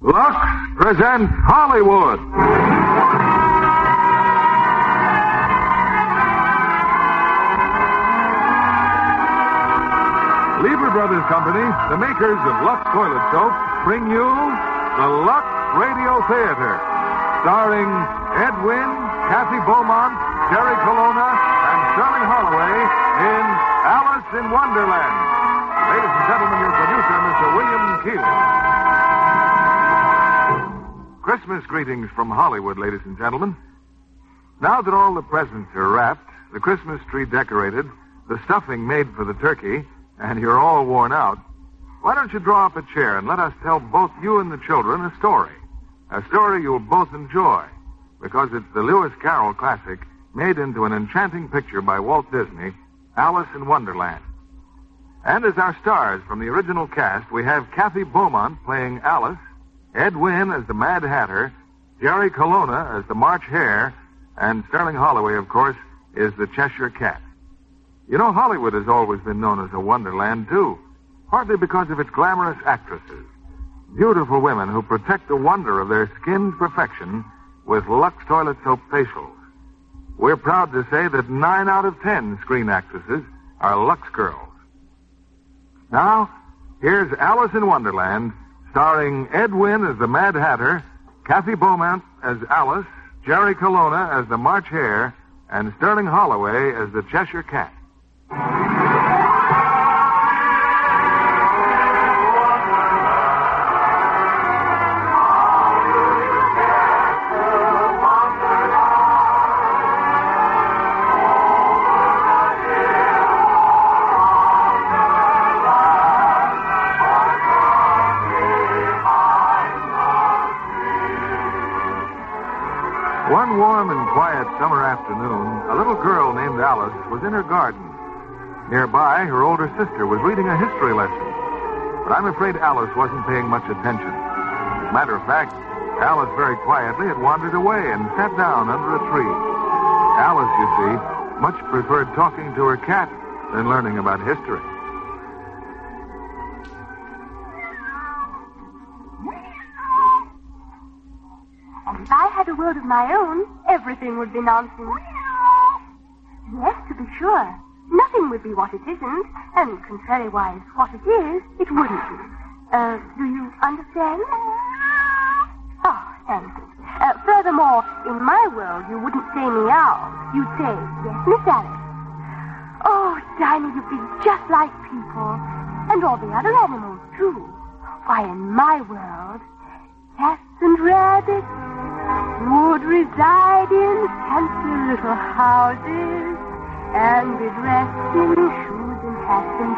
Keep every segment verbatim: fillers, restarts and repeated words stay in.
Lux presents Hollywood. Lever Brothers Company, the makers of Lux Toilet Soap, bring you the Lux Radio Theater, starring Ed Wynn, Kathy Beaumont, Jerry Colonna, and Sterling Holloway in Alice in Wonderland. Ladies and gentlemen, your producer, Mister William Keighley. Christmas greetings from Hollywood, ladies and gentlemen. Now that all the presents are wrapped, the Christmas tree decorated, the stuffing made for the turkey, and you're all worn out, why don't you draw up a chair and let us tell both you and the children a story? A story you'll both enjoy, because it's the Lewis Carroll classic made into an enchanting picture by Walt Disney, Alice in Wonderland. And as our stars from the original cast, we have Kathy Beaumont playing Alice, Ed Wynn as the Mad Hatter, Jerry Colonna as the March Hare, and Sterling Holloway, of course, is the Cheshire Cat. You know, Hollywood has always been known as a wonderland, too, partly because of its glamorous actresses, beautiful women who protect the wonder of their skin's perfection with Lux Toilet Soap facials. We're proud to say that nine out of ten screen actresses are Lux girls. Now, here's Alice in Wonderland, starring Ed Wynn as the Mad Hatter, Kathy Beaumont as Alice, Jerry Colonna as the March Hare, and Sterling Holloway as the Cheshire Cat. One warm and quiet summer afternoon, a little girl named Alice was in her garden. Nearby, her older sister was reading a history lesson. But I'm afraid Alice wasn't paying much attention. As a matter of fact, Alice very quietly had wandered away and sat down under a tree. Alice, you see, much preferred talking to her cat than learning about history. If I had a world of my own, everything would be nonsense. Yes, to be sure. Nothing would be what it isn't, and contrariwise, what it is, it wouldn't be. Uh, do you understand? Oh, thank you. Uh, furthermore, in my world, you wouldn't say meow. You'd say, yes, Miss Alice. Oh, Dinah, you'd be just like people, and all the other animals, too. Why, in my world, cats and rabbits would reside in fancy little houses and be dressed in shoes and hats and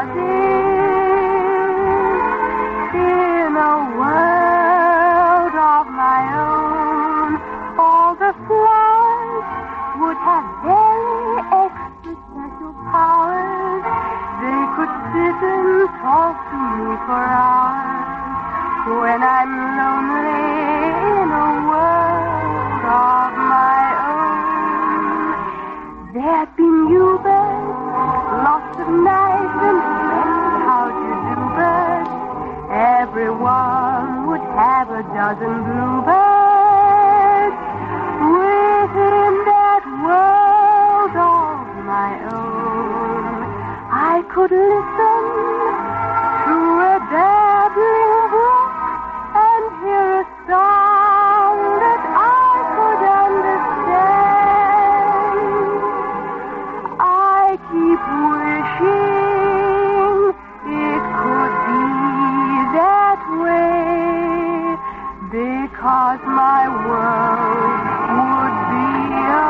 trousers. In a world of my own, all the flowers would have very extra special powers. They could sit and talk to me for hours when I'm lonely in a world of my own. There'd be new birds, lots of nice and plenty how-to-do birds. Everyone would have a dozen bluebirds. Within that world of my own, I could listen to a babbling brook and hear a song that I could understand. I keep wishing it could be that way, because my world would be a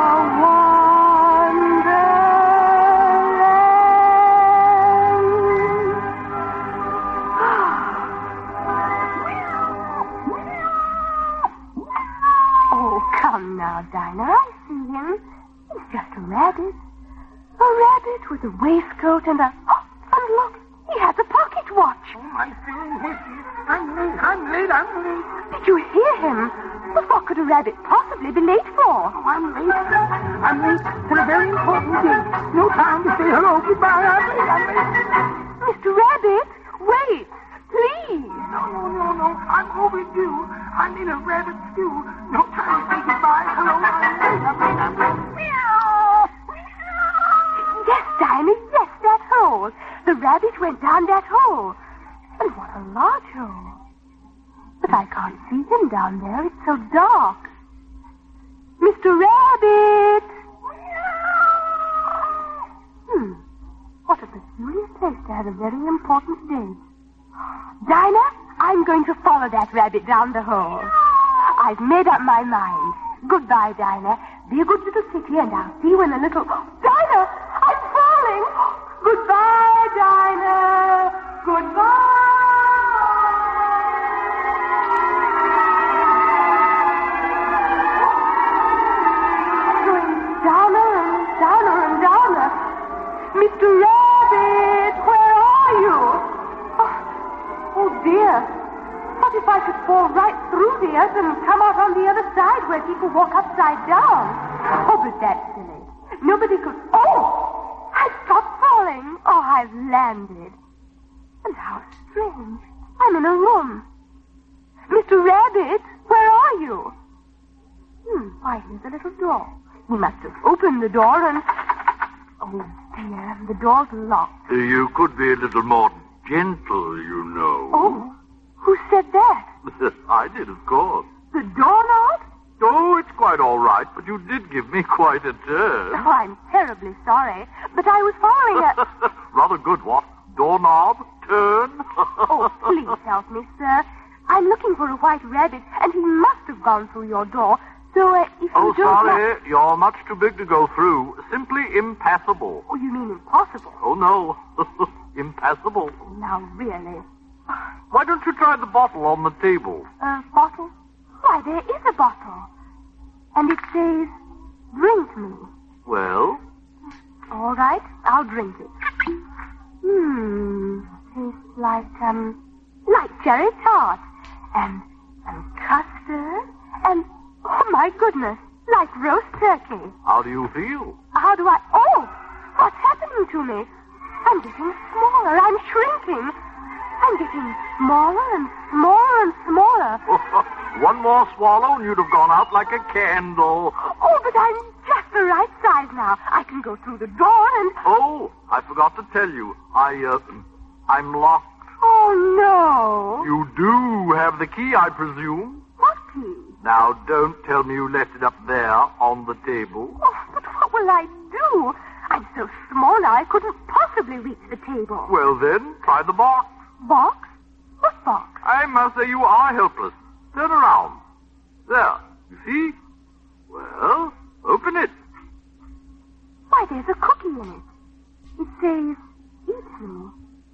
wonderland. Oh, come now, Dinah, I see him. He's just a rabbit. A rabbit with a waistcoat and a... Oh, and look, he has a pocket watch. Oh, my goodness. I'm late, I'm late, I'm late. Did you hear him? But what could a rabbit possibly be late for? Oh, I'm late. I'm late for a very important date. No time to say hello, goodbye. I'm late, I'm late. Mister Rabbit, wait, please. No, no, no, no. I'm overdue. I need a rabbit stew. No time to say goodbye. Hello, I'm Meow. Yes, Dinah, yes, that hole. The rabbit went down that hole. And what a large hole. But I can't see him down there. It's so dark. Mister Rabbit! Hmm. What a peculiar place to have a very important day. Dinah, I'm going to follow that rabbit down the hole. I've made up my mind. Goodbye, Dinah. Be a good little kitty, and I'll see you in a little... Dinah! I'm falling! Goodbye, Dinah! Goodbye! Mister Rabbit, where are you? Oh, oh, dear. What if I should fall right through the earth and come out on the other side where people walk upside down? Oh, but that's silly. Nobody could... Oh! I've stopped falling. Oh, I've landed. And how strange. I'm in a room. Mister Rabbit, where are you? Hmm, why, here's a little door. He must have opened the door and... Oh, dear, the door's locked. You could be a little more gentle, you know. Oh, who said that? I did, of course. The doorknob? Oh, it's quite all right, but you did give me quite a turn. Oh, I'm terribly sorry, but I was following a... Rather good, what? Doorknob? Turn? Oh, please help me, sir. I'm looking for a white rabbit, and he must have gone through your door. So, uh, if you Oh, don't... sorry. Like... You're much too big to go through. Simply impassable. Oh, you mean impossible? Oh, no. Impassable. Now, really. Why don't you try the bottle on the table? A bottle? Why, there is a bottle. And it says, drink me. Well? All right, I'll drink it. Hmm, tastes like, um, like cherry tart. And, and custard. And, oh, my goodness, like roast turkey. How do you feel? How do I... Oh, what's happening to me? I'm getting smaller. I'm shrinking. I'm getting smaller and smaller and smaller. One more swallow and you'd have gone out like a candle. Oh, but I'm just the right size now. I can go through the door and... Oh, I forgot to tell you. I, uh, I'm locked. Oh, no. You do have the key, I presume. What key? Now, don't tell me you left it up there on the table. Oh, but what will I do? I'm so small now I couldn't possibly reach the table. Well, then, try the box. Box? What box? I must say you are helpless. Turn around. There. You see? Well, open it. Why, there's a cookie in it. It says, eat me.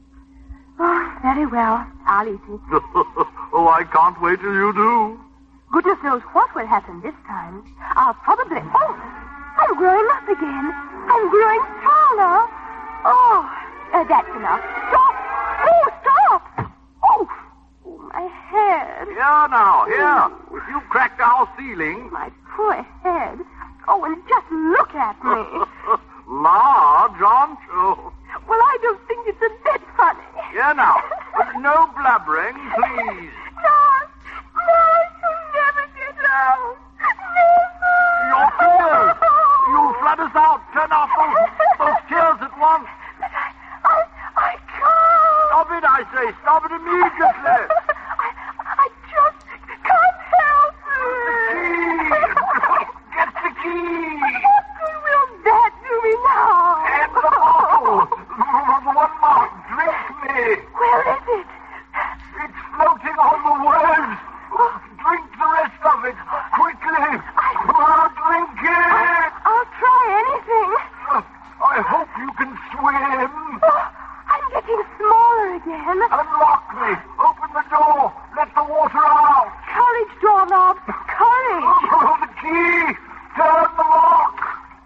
Oh, very well. I'll eat it. Oh, I can't wait till you do. Goodness knows what will happen this time. I'll probably... Oh, I'm growing up again. I'm growing taller. Oh, uh, that's enough. Stop. Oh, stop. Oh, oh my head. Here now, here. If you cracked our ceiling... My poor head. Oh, and just look at me. Large, aren't you? Well, I don't think it's a bit funny. Here now. No blubbering, please. No, no, I shall never get out. Never. Your tears. You'll flood us out. Turn off those, those tears at once. But I, I, I can't. Stop it, I say. Stop it immediately. I, I just can't help it. Get the key. What good will that do me now? And the bottle. One more. Drink me. Where is it? It's floating on the waves. Drink the rest of it. Quickly. Oh, drink it. I'll try anything. I hope you can swim. Oh, I'm getting smaller again. Unlock me. Open the door. Let the water out. Courage, doorknob. Courage. Oh, the key. Turn the lock.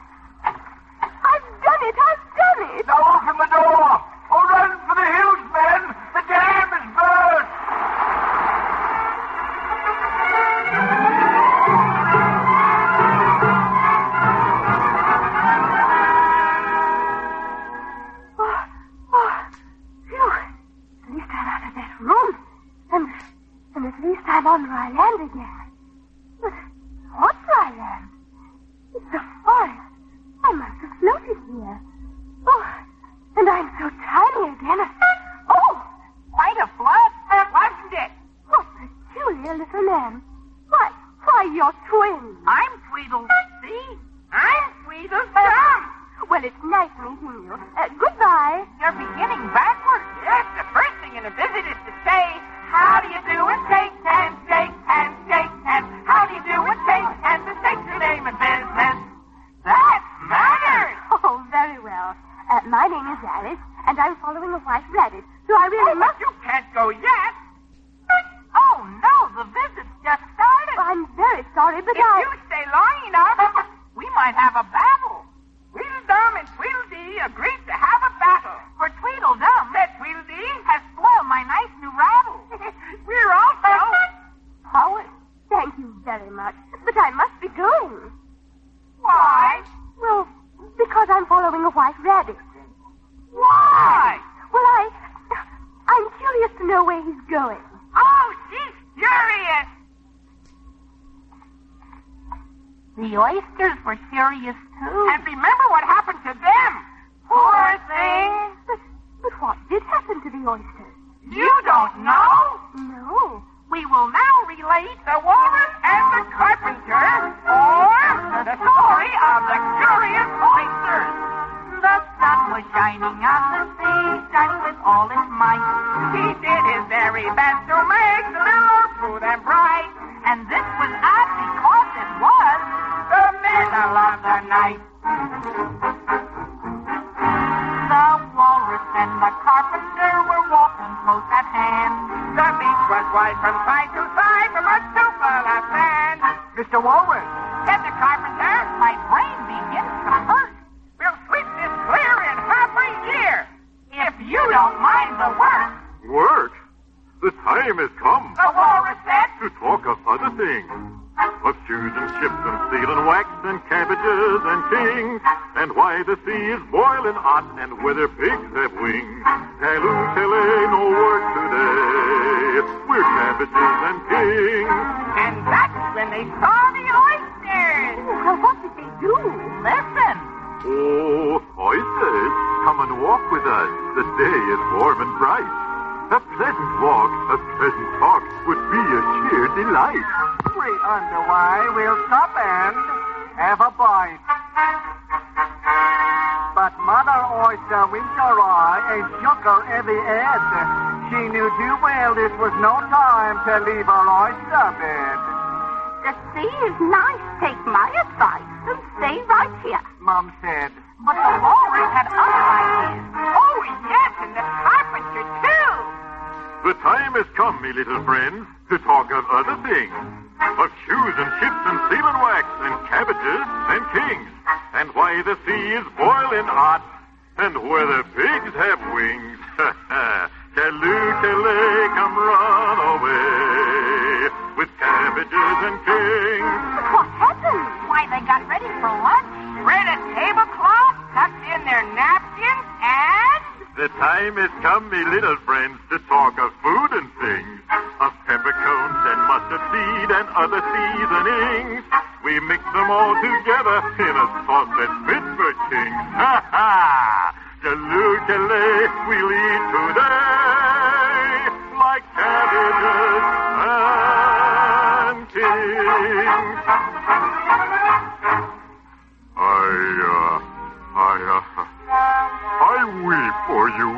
I've done it. I've done it. Now open the door. Oh, run for the hills, men. The dam is burst. Oh, oh, phew. At least I'm out of that room. And, and at least I dry land again. But what dry land? It's the forest. I must have floated here. Oh, and I'm so tiny again. Oh! Quite a flood, wasn't it? What peculiar little man. Why, why, you're twins. I'm Tweedledee. See? I'm Tweedledum. Well, it's nice meeting you. Uh, goodbye. You're beginning backwards. Yes, the first thing in a visit is to say, how do you do and shake hands, shake hands, shake hands. How do you do and shake hands and state your name and business. That matters. Oh, very well. Uh, my name is Alice, and I'm following a white rabbit, so I really Oh, must... but you can't go yet. Oh, no, the visit's just started. Oh, I'm very sorry, but If I... you stay long enough, we might have a battle. Tweedledum and Tweedledee agreed to have a battle. For Tweedledum, said Tweedledee, has spoiled my nice new rattle. We're also poets. Thank you very much, but I must be going. Why? Well, because I'm following a white rabbit. Why? Well, I... I'm curious to know where he's going. Oh, she's furious. The oysters were furious, too. And remember what happened to them. Poor things. But, but what did happen to the oysters? You don't know? No. We will now relate the walrus and the carpenter, or the story of the curious oysters. The sun was shining on the sea, shining with all its might. He did his very best to make the mirror smooth and bright. And this was odd because it was the middle of the night. The walrus and the carpenter were walking close at hand. The beach was wide from side to side, from much too full of sand. Mister Walrus. Said the carpenter, my brain begins to hurt. We'll sweep this clear in half a year, if you don't mind the work. Work? The time has come The walrus said, to talk of other things. Of shoes and ships and steel and wax and cabbages and kings. And why the sea is boiling hot and whether pigs have wings. Halloo, tele, no work today. We're cabbages and kings. and that's when they saw the oysters. Well, what did they do? Listen. Oh, oysters, come and walk with us. The day is warm and bright. A pleasant walk, a pleasant talk would be a sheer delight. We underway. We'll stop and have a bite. But Mother Oyster winked her eye and shook her heavy head. She knew too well this was no time to leave her oyster bed. The sea is nice. Take my advice and stay right here. Mom said. But the walrus had other ideas. Oh, yes, and the carpenter, too. The time has come, me little friends, to talk of other things. Of shoes and ships and seal and wax and cabbages and kings. And why the sea is boiling hot and whether pigs have wings. Calloo, Calais, come run away with cabbages and kings. What happened? Why, they got ready for lunch, spread a tablecloth, tucked in their napkins, and... The time has come, me little friends, to talk of food and things. Of peppercorns and mustard seed and other seasonings. We mix them all together in a sauce that's fit for kings. Ha ha! Calloo, Calais, we'll eat today like cabbages and kings. I, uh, I, uh, I weep for you.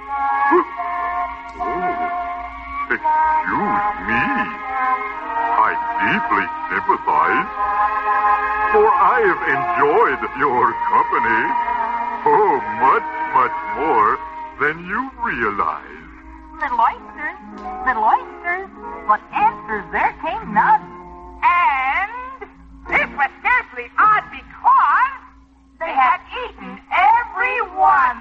Oh, excuse me. I deeply sympathize, for I've enjoyed your company. Oh, much, much more than you realize. Little oysters, little oysters, but answers there came none. And this was scarcely odd because they had eaten every one.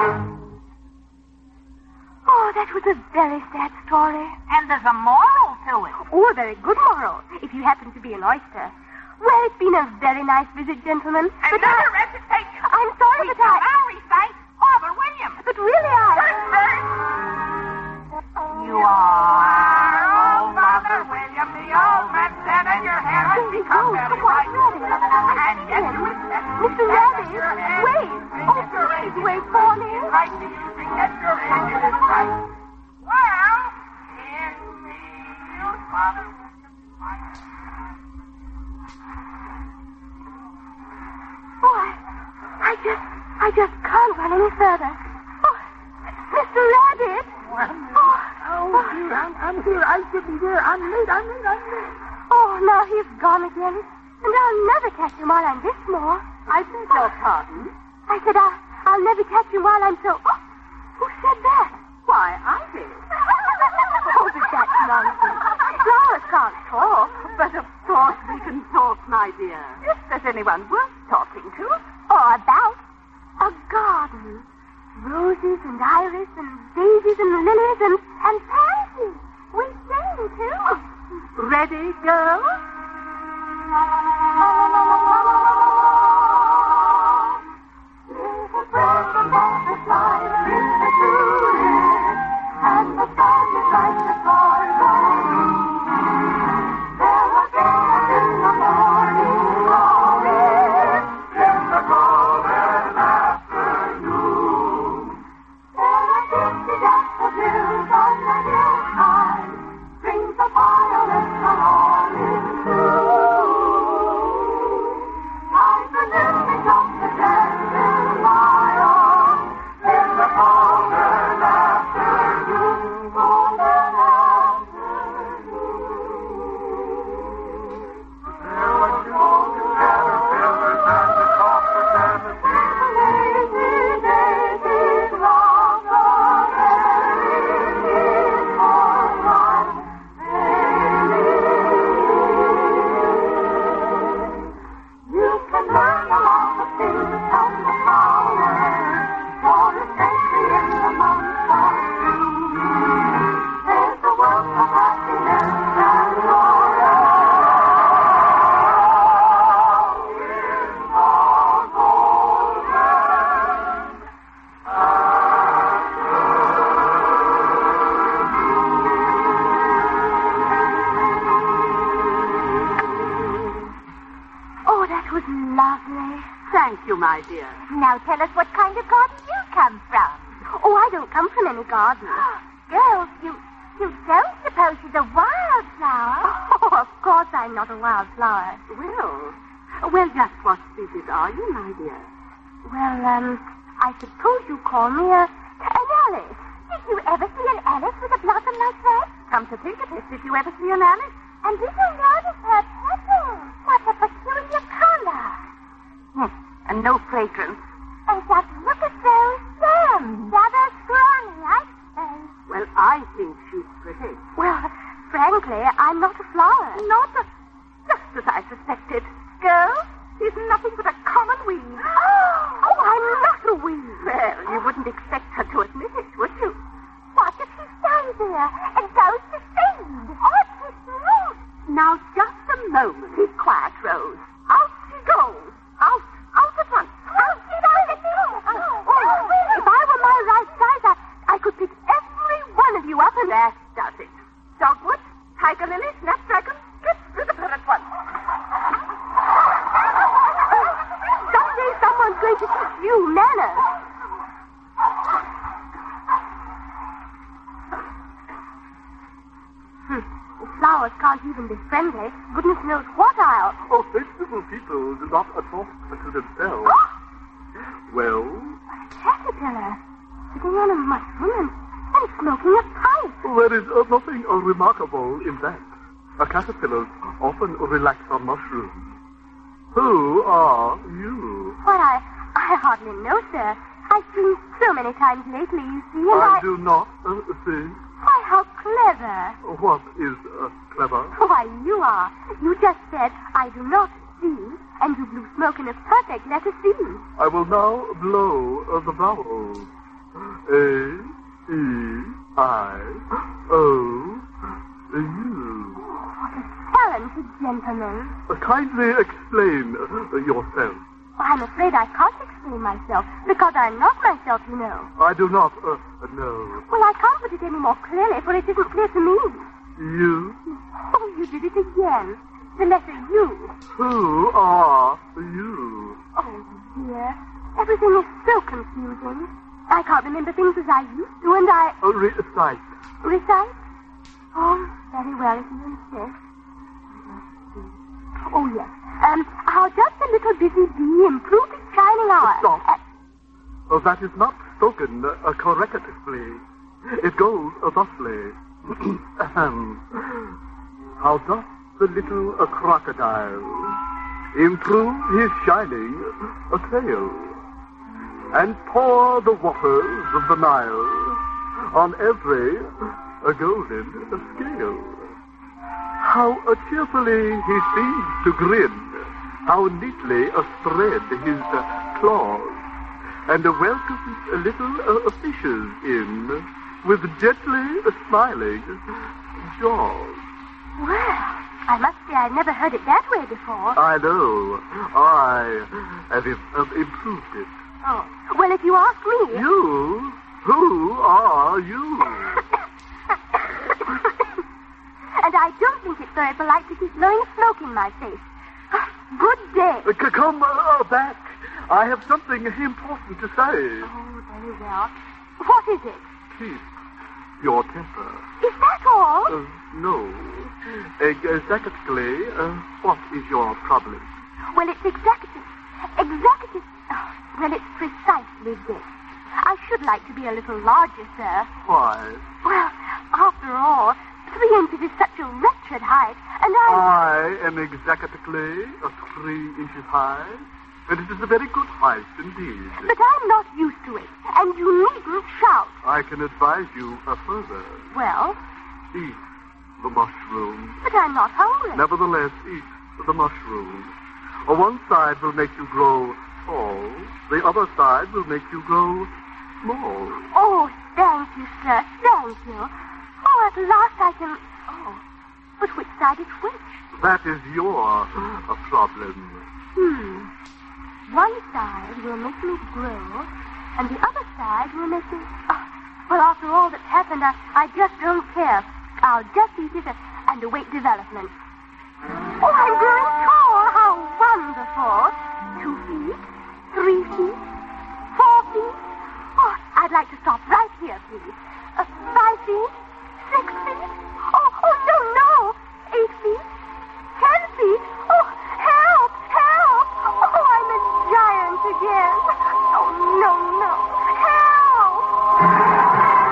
Oh, that was a very sad story. And there's a moral to it. Oh, a very good moral, if you happen to be an oyster. Well, it's been a very nice visit, gentlemen. And but another I... recitation. I'm sorry, We but I... shall now recite Father William. But really, I... First verse. You are, oh, Father William, the old man Santa, your hair has become very white. And yet you Mister Rabbit, wait. Oh, please wait for me. right to you to get your engine is right. Well, in the old father. Oh, I, I just, I just can't run any further. Oh, Mister Rabbit. Oh, Oh, dear, I'm, I'm here. I shouldn't hear. I'm late. I'm late. I'm late. oh, now he's gone again. And I'll never catch him while I'm this small. I beg your pardon. I said I'll, I'll never catch him while I'm so... Oh, who said that? Why, I did. Oh, but that's nonsense. Flowers can't talk. But of course we can talk, my dear. If there's anyone worth talking to. Or about a garden. Roses and iris and daisies and lilies and, and pansies. We sing, too. Ready, girls? And the sun is like the stars there again in the morning glory, in the golden afternoon. There are fifty daffodils on the hillside, strings of violets are all in bloom. Like the lilies of the dandelion, in the golden afternoon, golden afternoon. There were golden caterpillars and the copper daffodils. Lazy daisies long a-berrying for one you can learn along the fields and the flowers, for a century in the month of June. There's a world of happiness and glory in the golden Oh, that was lovely. Thank you, my dear. Now tell us what kind of garden you come from. Oh, I don't come from any garden. Girls, you you don't suppose she's a wildflower? Oh, of course I'm not a wildflower. Well, well, just what species are you, my dear? Well, um, I suppose you call me a, an Alice. Did you ever see an Alice with a blossom like that? Come to think of it, did you ever see an Alice? And did you notice her petals? What a peculiar color. Hmm. And no fragrance. And just look at those stems. Rather scrawny, I say. Well, I think she's pretty. Well, frankly, I'm not a flower. Not a... Just as I suspected. Girl, she's nothing but a common weed. Oh, I'm not a weed. Well, you wouldn't expect her to admit it, would you? What if she stands there and goes to seed? Or to fruit? Now, just a moment. Be quiet, Rose. Out she goes. Out. Out at once. Out she goes. If I were my right size, I, I could pick every one of you up and... That does it. Dogwood, tiger lily, snapdragon, get rid of her at once. Someday someone's going to teach you manners. Hmm. If flowers can't even be friendly, goodness knows what I'll... Oh, sensible people do not talk to themselves. Well? A caterpillar sitting on a mushroom and, and smoking a pipe. There is uh, nothing uh, remarkable in that. Uh, caterpillars often relax on mushrooms. Who are you? Well, I, I hardly know, sir. I've seen so many times lately, you see, and I... I do not uh, see. Why, how clever. What is uh, clever? Why, you are. You just said, I do not see, and you blew smoke in a perfect letter C. I will now blow uh, the vowels. A, E, I, O, U. What a talented gentleman. Uh, kindly explain uh, yourself. I'm afraid I can't explain myself, because I'm not myself, you know. I do not uh, know. Well, I can't put it any more clearly, for it isn't clear to me. you? Oh, you did it again. The letter U. Who are you? Oh, dear. Everything is so confusing. I can't remember things as I used to, and I... Oh, recite. Recite? Oh, very well, if you insist. Oh, yes. Um, how does the little busy bee improve its shining hour? Stop. Uh, Oh, that is not spoken uh, correctly. It goes uh, thusly. Ahem. How does the little uh, crocodile improve his shining uh, tail and pour the waters of the Nile on every uh, golden uh, scale? How uh, cheerfully he seems to grin, how neatly uh, spread his uh, claws, and uh, welcomes uh, little uh, fishes in with gently uh, smiling jaws. well, I must say I never heard it that way before. I know. I have im- have improved it. Oh, well, if you ask me... You? Who are you? And I don't think it's very polite to keep blowing smoke in my face. Good day. Uh, c- come uh, back. I have something important to say. Oh, very well. What is it? Keep your temper. Is that all? Uh, no. Exactly, uh, what is your problem? Well, it's executive. Executive. Oh, well, it's precisely this. I should like to be a little larger, sir. Why? Well, after all, three inches is such a wretched height, and I... I am exactly uh, three inches high, and it is a very good height indeed. But I'm not used to it, and you needn't shout. I can advise you uh, further. Well, Eat the mushroom. but I'm not hungry. Nevertheless, eat the mushroom. Uh, One side will make you grow tall. The other side will make you grow small. Oh, thank you, sir. Thank you. Oh, at last I can... Oh, but which side is which? That is your uh, problem. Hmm. One side will make me grow, and the other side will make me... Oh, well, after all that's happened, I, I just don't care. I'll just eat it and await development. Oh, I'm growing tall. How wonderful. Two feet, three feet, four feet. Oh, I'd like to stop right here, please. Uh, five feet, six feet. Oh, oh, no, no. Eight feet, ten feet. Oh, help, help. Oh, I'm a giant again. Oh, no, no. Help.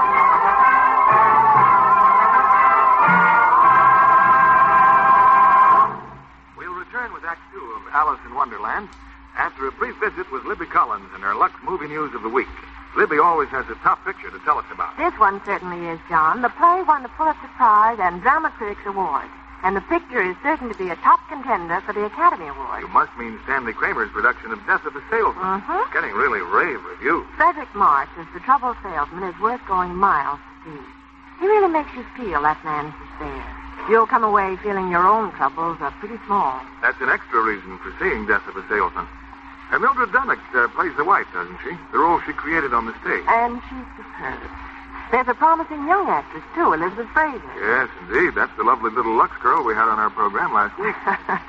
We'll return with Act Two of Alice in Wonderland after a brief visit with Libby Collins and her Lux Movie News of the Week. Libby always has a top picture to tell us about. This one certainly is, John. The play won the Pulitzer Prize and Drama Critics Award. And the picture is certain to be a top contender for the Academy Award. You must mean Stanley Kramer's production of Death of a Salesman. Mm-hmm. It's getting really rave reviews. Frederick March as the troubled salesman is worth going miles to see. He really makes you feel that man's despair. You'll come away feeling your own troubles are pretty small. That's an extra reason for seeing Death of a Salesman. And Mildred Dunnock uh, plays the wife, doesn't she? The role she created on the stage. And she's superb. There's a promising young actress, too, Elizabeth Fraser. Yes, indeed. That's the lovely little Lux girl we had on our program last week.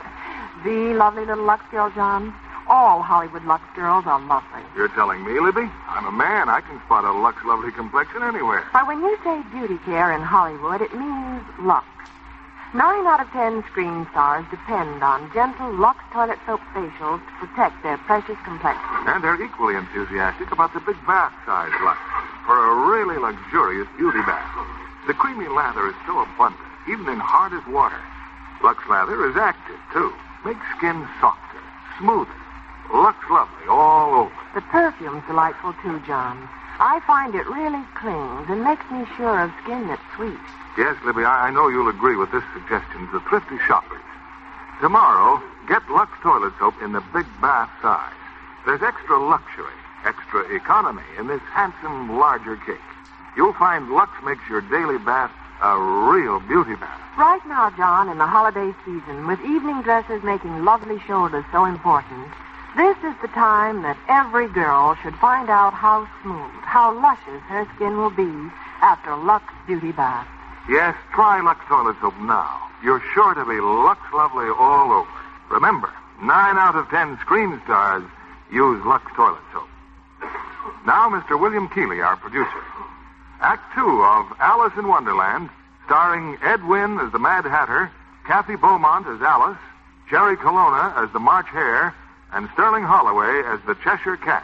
The lovely little Lux girl, John. All Hollywood Lux girls are lovely. You're telling me, Libby? I'm a man. I can spot a Lux lovely complexion anywhere. But when you say beauty care in Hollywood, it means Lux. Nine out of ten screen stars depend on gentle Lux toilet soap facials to protect their precious complexion. And they're equally enthusiastic about the big bath-size Lux for a really luxurious beauty bath. The creamy lather is so abundant, even in hard as water. Lux lather is active, too. Makes skin softer, smoother. Lux lovely all over. The perfume's delightful, too, John. I find it really clings and makes me sure of skin that's sweet. Yes, Libby, I, I know you'll agree with this suggestion to thrifty shoppers. Tomorrow, get Lux toilet soap in the big bath size. There's extra luxury, extra economy in this handsome, larger cake. You'll find Lux makes your daily bath a real beauty bath. Right now, John, in the holiday season, with evening dresses making lovely shoulders so important, this is the time that every girl should find out how smooth, how luscious her skin will be after Lux Beauty Bath. Yes, try Lux Toilet Soap now. You're sure to be Lux Lovely all over. Remember, nine out of ten screen stars use Lux Toilet Soap. Now, Mister William Keeley, our producer. Act two of Alice in Wonderland, starring Ed Wynn as the Mad Hatter, Kathy Beaumont as Alice, Jerry Colonna as the March Hare, and Sterling Holloway as the Cheshire Cat.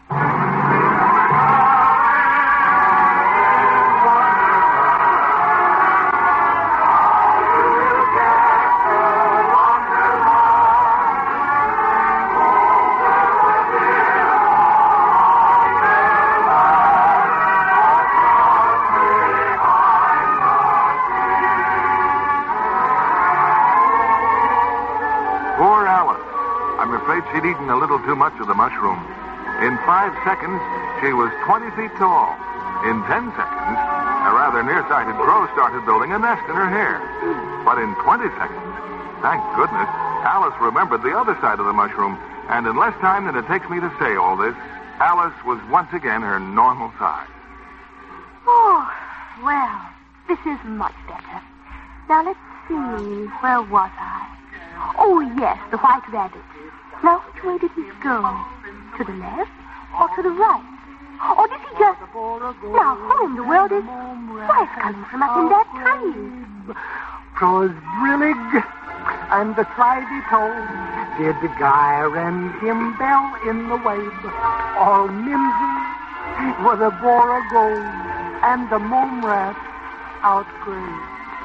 She'd eaten a little too much of the mushroom. In five seconds, she was twenty feet tall. In ten seconds, a rather nearsighted crow started building a nest in her hair. But in twenty seconds, thank goodness, Alice remembered the other side of the mushroom, and in less time than it takes me to say all this, Alice was once again her normal size. Oh, well, this is much better. Now, let's see, where was I? Oh, yes, the white rabbit. Now, which way did he go? To the left or to the right? Or did he just... Now, who in the world is... Why, it's coming from up in that tree. 'Twas brillig and the slithy toad did gyre and him bell in the wabe. All mimsy were the borogold and the mome rat outgrave.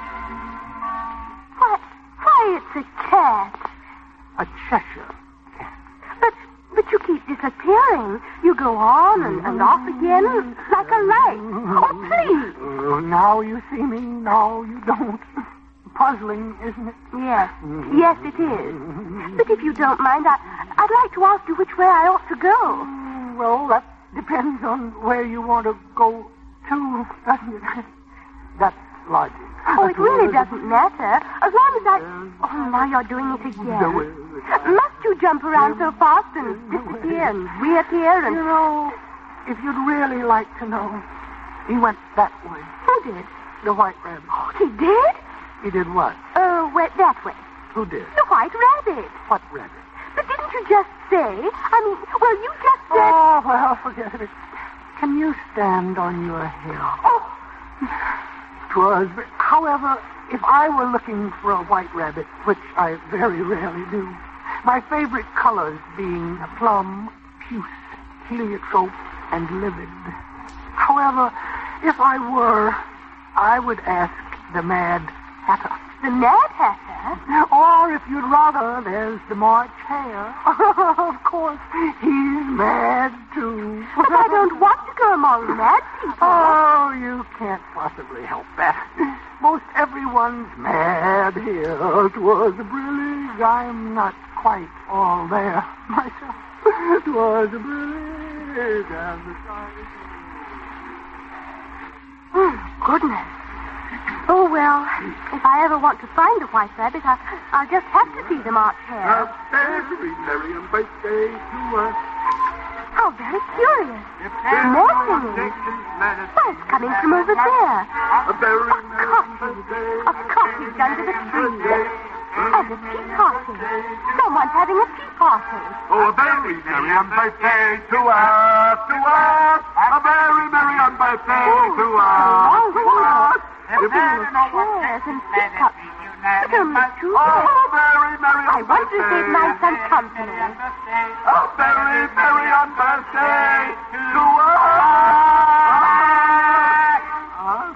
Why, why, it's a cat. A Cheshire. But but you keep disappearing. You go on and, and off again like a light. Oh, please. Oh, now you see me, now you don't. Puzzling, isn't it? Yes. Yes, it is. But if you don't mind, I, I'd like to ask you which way I ought to go. Well, that depends on where you want to go to, doesn't it? That's logic. Oh, it really doesn't matter. As long as I... Oh, now you're doing it again. Must you jump around so fast and disappear and reappear and... You know, if you'd really like to know, he went that way. Who did? The white rabbit. Oh, he did? He did what? Oh, uh, went that way. Who did? The white rabbit. What rabbit? But didn't you just say? I mean, well, you just said... Oh, well, forget it. Can you stand on your head? Oh. 'Twas... However, if I were looking for a white rabbit, which I very rarely do, my favorite colors being plum, puce, heliotrope, and livid. However, if I were, I would ask the Mad Hatter. The Mad Hatter? Or, if you'd rather, there's the March Hare. Of course, he's mad, too. But I don't want to go among mad people. Oh, you can't possibly help that. Most everyone's mad here. 'Twas brillig. I'm not quite all there myself. 'Twas brillig and the sky. Goodness. Oh, well, if I ever want to find a white rabbit, I, I'll just have to see the March Hare. A very merry birthday to us. How very curious. More singing. Why, it's coming from over there. A very A cottage. A cottage under the tree. And a tea party. Someone's having a tea party. Oh, a very merry birthday to us, to us. A very merry birthday to us, to us. Chairs and teacups. But only two. Oh, very merry I want to save my son company. A very merry birthday to us.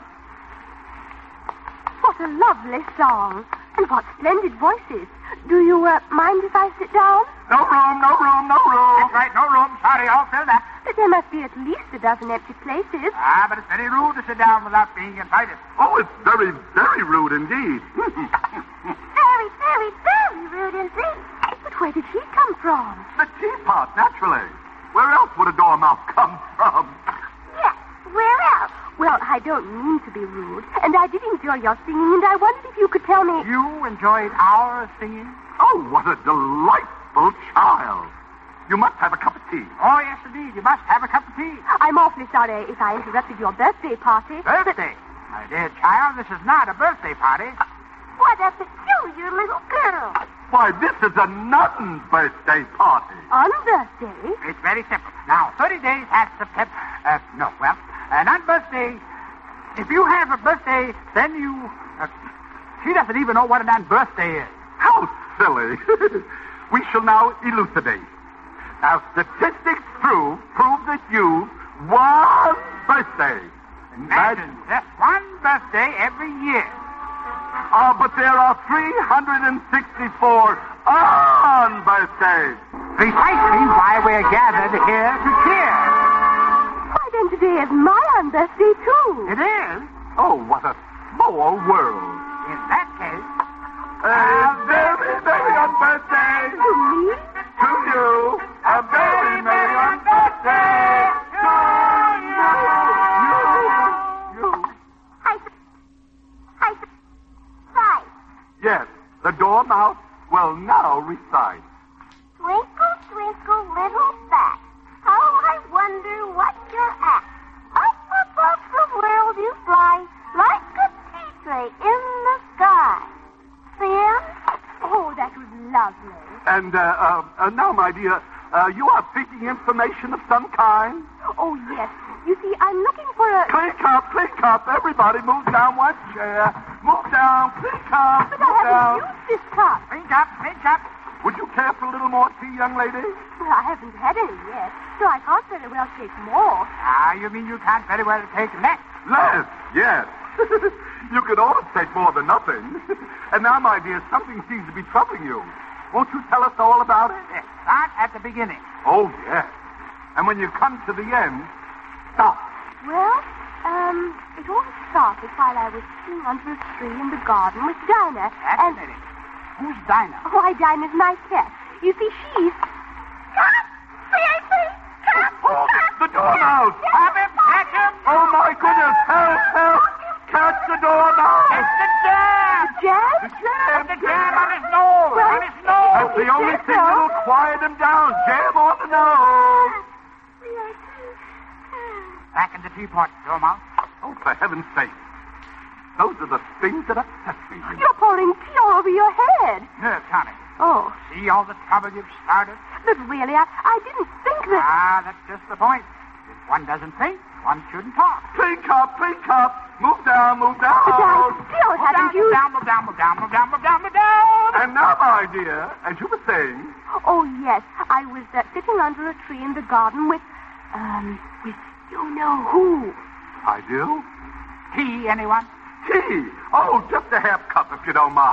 What a lovely song. And what splendid voices. Do you uh, mind if I sit down? No room, no room, no room. That's right, no room. Sorry, I'll fill that. But there must be at least a dozen empty places. Ah, but it's very rude to sit down without being invited. Oh, it's very, very rude indeed. Very, very, very rude indeed. But where did he come from? The teapot, naturally. Where else would a dormouse come from? Yes, where else? Well, I don't mean to be rude, and I did enjoy your singing, and I wondered if you could tell me... You enjoyed our singing? Oh, what a delightful child. You must have a cup of tea. Oh, yes, indeed. You must have a cup of tea. I'm awfully sorry if I interrupted your birthday party. Birthday? My dear child, this is not a birthday party. What a peculiar little girl. Why, this is a nun's birthday party. On birthday? It's very simple. Now, thirty days at September. Uh, no, well, uh, not birthday. If you have a birthday, then you... Uh, she doesn't even know what a non-birthday is. How silly. We shall now elucidate. Now, statistics prove, prove that you one birthday. Imagine just one birthday every year. Ah, uh, but there are three hundred sixty-four on birthdays. Precisely why we're gathered here to cheer. Why, then today is my on birthday, too. It is? Oh, what a small world. In that case... A very, very on birthday. To me? To you. A very, very on birthday. To you. You. You. I... I... Five. Yes, the dormouse will now recite. Twinkle, twinkle, little bat, how I wonder what you're at. Up above the world you fly, like a tea tray in the sky. Then, oh, that was lovely. And, uh, uh, uh, now, my dear, uh, you are seeking information of some kind? Oh, yes. You see, I'm looking for a... Clink up, clink up. Everybody move down one chair. Move down, clink up, But move I haven't down. used this cup. Pinch up, pinch up. Would you care for a little more tea, young lady? Well, I haven't had any yet, so I can't very well take more. Ah, you mean you can't very well take less? Less, yes. You could always take more than nothing. And now, my dear, something seems to be troubling you. Won't you tell us all about it? Yes, start at the beginning. Oh, yes. And when you come to the end, stop. Well, um, it all started while I was sitting under a tree in the garden with Dinah. That's and... a minute. Who's Dinah? Why, Dinah's my pet. You see, she's... Cat! Cat! Oh, the dormouse! Have him, catch him! Oh, my goodness! Help, help! Catch the dormouse! It's the jam! Jam? The jam! The jam on his nose! Well, on his nose! That's the only Yes, thing sir. that'll quiet him down. Jam on the nose. Back in the teapot, Dormouse. Oh, for heaven's sake. Those are the things that upset me. you know. You're pouring tea all over your head. Here, Tonic. Oh, See all the trouble you've started? but really, I, I didn't think that... Ah, that's just the point. If one doesn't think, one shouldn't talk. Clink up, clink up. Move down, move down. But I still Move haven't down, move used... down, move down, move down, move down, move down, move down. And now, my dear, as you were saying, Oh, yes, I was uh, sitting under a tree in the garden with, um, with you know who. I do. Tea, anyone? Tea. Oh, just a half cup, if you don't mind.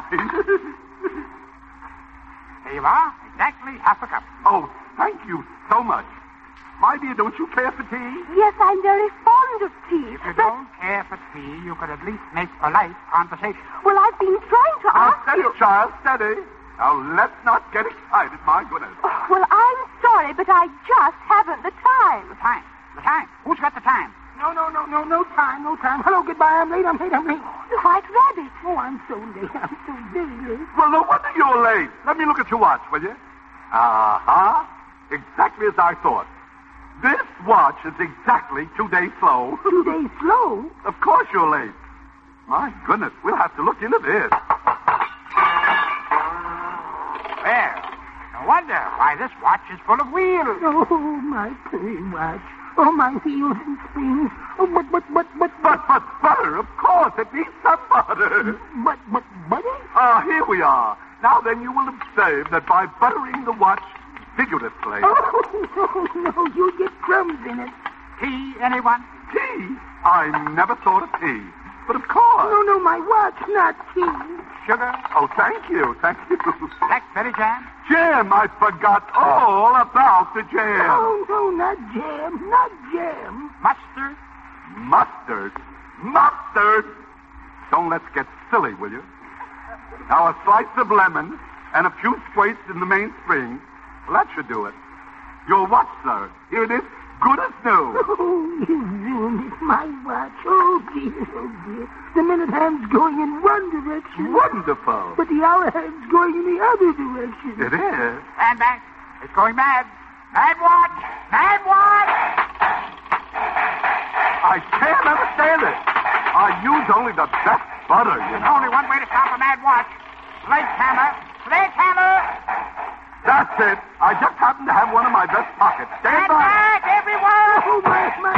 Here you are. Exactly half a cup. Oh, thank you so much. My dear, don't you care for tea? Yes, I'm very fond of tea. If you but, don't care for tea, you could at least make polite conversation. well, I've been trying to Now, ask steady, you... child, steady. Now, let's not get excited, my goodness. Oh, well, I'm sorry, but I just haven't the time. The time. The time. Who's got the time? No, no, no, no, no time, no time. Hello, goodbye. I'm late, I'm late, I'm late. The White Rabbit. Oh, I'm so late. I'm so very late. Well, no wonder you're late. Let me look at your watch, will you? Uh-huh. Exactly as I thought. This watch is exactly two days slow. Two days slow? Of course you're late. My goodness, we'll have to look into this. Well, no wonder why this watch is full of wheels. Oh, my pretty watch. Oh, my wheels and springs. Oh, but, but, but, but, But, but, butter, of course. It needs some butter. but, but, butter? Ah, here we are. Now then, you will observe that by buttering the watch vigorously... Oh, no, no, you get crumbs in it. Tea, anyone? Tea? I never thought of tea. But of course. No, no, my watch, not tea. Sugar? Oh, thank you, thank you. Blackberry jam? Jam, I forgot all about the jam. Oh, no, not jam, not jam. Mustard? Mustard? Mustard? Don't let's get silly, will you? Now, a slice of lemon and a few squirts in the mainspring. Well, that should do it. Your watch, sir. Here it is, good as new. Oh, you ruined it, my watch. Oh, dear, oh, dear. The minute hand's going in one direction. Wonderful. But the hour hand's going in the other direction. It is. Stand back. It's going mad. Mad watch! Mad watch! I can't understand it. I use only the best butter, you There's know. only one way to stop a mad watch. Sledgehammer! Sledgehammer! That's it. I just happen to have one in my vest pocket. Stand Stand by. back, everyone! Oh, my, my,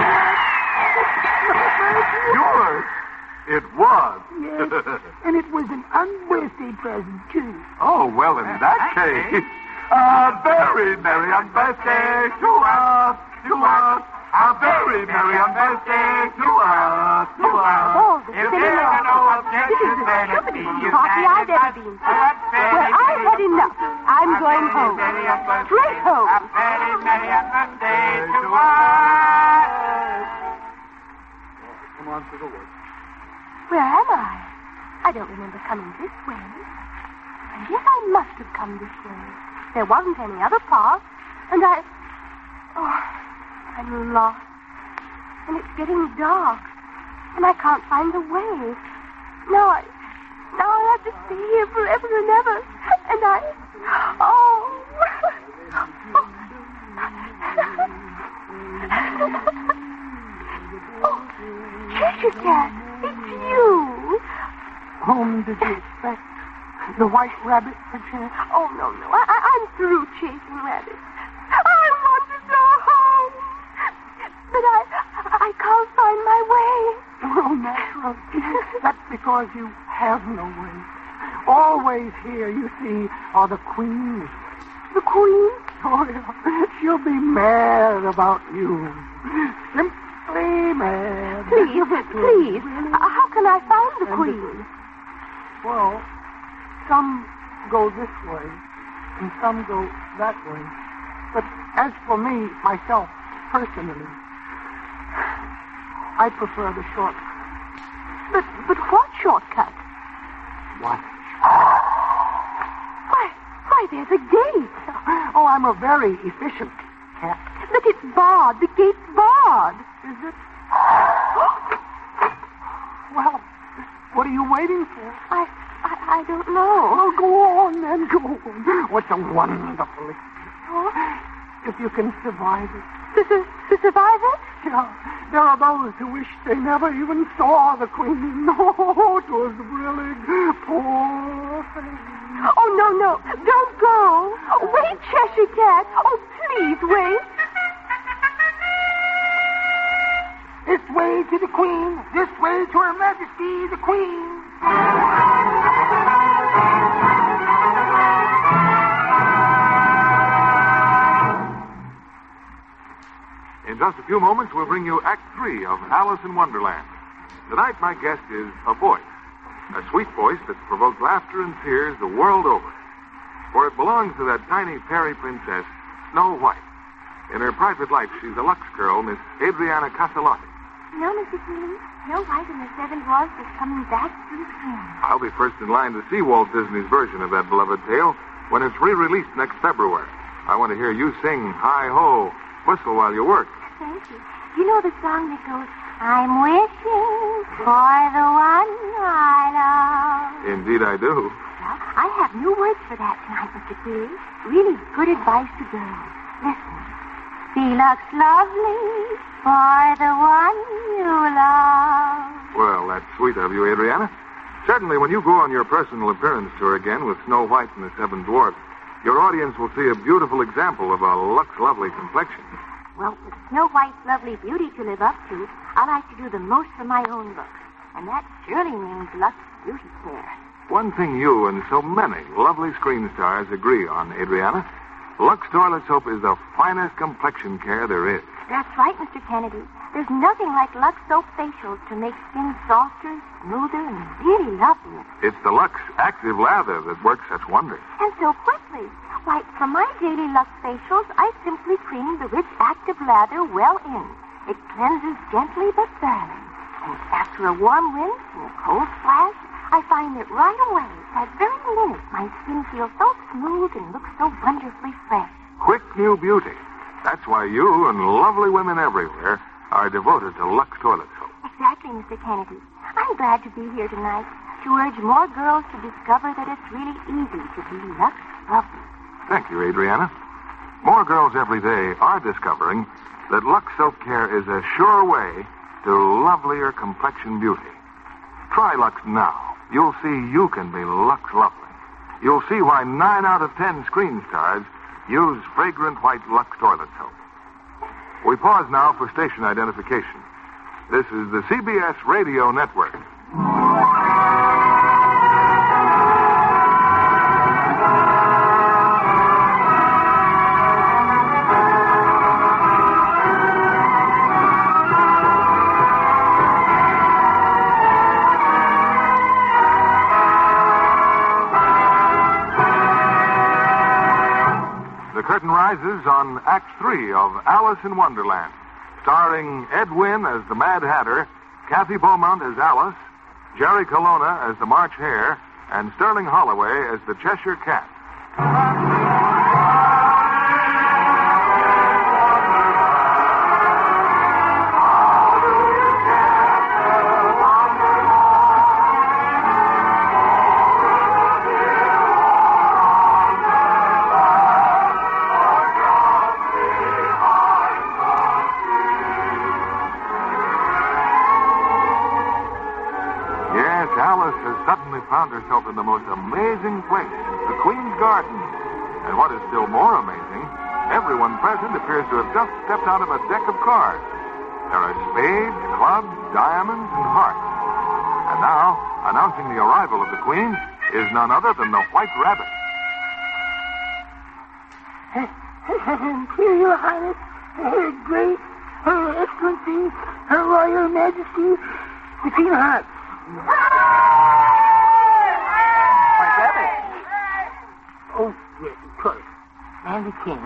Yours. It was. Yes, and it was an unbirthday present, too. Oh, well, in that case, a very merry unbirthday to us, to us. A very merry unbirthday to us, to us. Oh, the If silly there man. are no This is objections, the then it stupidest be party I've ever been to. Well, I've had enough. I'm going home. Straight home. A very merry unbirthday to us. Come on to the woods. Where am I? I don't remember coming this way. And yet I must have come this way. There wasn't any other path. And I... Oh, I'm lost. And it's getting dark. And I can't find the way. Now I... Now I have to stay here forever and ever. And I... Oh... Oh, Cheshire Cat, it's you. Whom did you expect? The white rabbit, perchance? Oh, no, no. I, I, I'm through chasing rabbits. I want to go home. But I, I can't find my way. Well, natural. That's because you have no way. Always here, you see, are the queens. The queen? Oh, yeah. She'll be mad about you. Simply mad. Please, please. Uh, how can I find the queen? Well, some go this way, and some go that way. But as for me, myself, personally, I prefer the shortcut. But, but what shortcut? What? Why, why, there's a gate. Oh, I'm a very efficient cat. But it's barred. The gate's barred. Is it? Well, what are you waiting for? I, I, I don't know. Oh, go on, then, go on. What's a wonderful experience. If you can survive it. To, to, to survive it? Yeah, there are those who wish they never even saw the queen. Oh, it was really poor thing. Oh, no, no. Don't go. Oh, wait, Cheshire Cat. Oh, please, wait. This way to the queen. This way to Her Majesty, the queen. In just a few moments, we'll bring you Act Three of Alice in Wonderland. Tonight, my guest is a voice. A sweet voice that provokes laughter and tears the world over. For it belongs to that tiny fairy princess, Snow White. In her private life, she's a Lux girl, Miss Adriana Caselotti. No, Mister Keeley. Snow White and the Seven Dwarfs is coming back through screen. I'll be first in line to see Walt Disney's version of that beloved tale when it's re-released next February. I want to hear you sing Hi-Ho, whistle while you work. Thank you. You know the song that goes, I'm wishing for the one I love. Indeed I do. Well, I have new words for that tonight, Mister Keeley. Really good advice to girls. Listen. She looks lovely for the one you love. Well, that's sweet of you, Adriana. Certainly, when you go on your personal appearance tour again with Snow White and the Seven Dwarfs, your audience will see a beautiful example of a Lux lovely complexion. Well, with Snow White's lovely beauty to live up to, I like to do the most for my own looks. And that surely means Lux Beauty Care. One thing you and so many lovely screen stars agree on, Adriana, Lux Toilet Soap is the finest complexion care there is. That's right, Mister Kennedy. There's nothing like Lux Soap facials to make skin softer, smoother, and really lovely. It's the Lux Active Lather that works such wonders. And so quickly. Why, for my daily Lux facials, I simply cream the rich active lather well in. It cleanses gently but thoroughly. And after a warm rinse and a cold splash, I find that right away, that very minute, my skin feels so smooth and looks so wonderfully fresh. Quick new beauty. That's why you and lovely women everywhere are devoted to Lux Toilet Soap. Exactly, Mister Kennedy. I'm glad to be here tonight to urge more girls to discover that it's really easy to be Lux lovely. Thank you, Adriana. More girls every day are discovering that Lux Soap Care is a sure way to lovelier complexion beauty. Try Lux now. You'll see you can be Lux Lovely. You'll see why nine out of ten screen stars use fragrant white Lux toilet soap. We pause now for station identification. This is the C B S Radio Network. The curtain rises on Act Three of Alice in Wonderland, starring Ed Wynn as the Mad Hatter, Kathy Beaumont as Alice, Jerry Colonna as the March Hare, and Sterling Holloway as the Cheshire Cat. Alice has suddenly found herself in the most amazing place, the Queen's Garden. And what is still more amazing, everyone present appears to have just stepped out of a deck of cards. There are spades, clubs, diamonds, and hearts. And now, announcing the arrival of the Queen, is none other than the White Rabbit. Imperial Highness, Her Grace, Her Excellency, Her Royal Majesty, the Queen of Hearts. White Rabbit. Oh, yes, of course. And the king.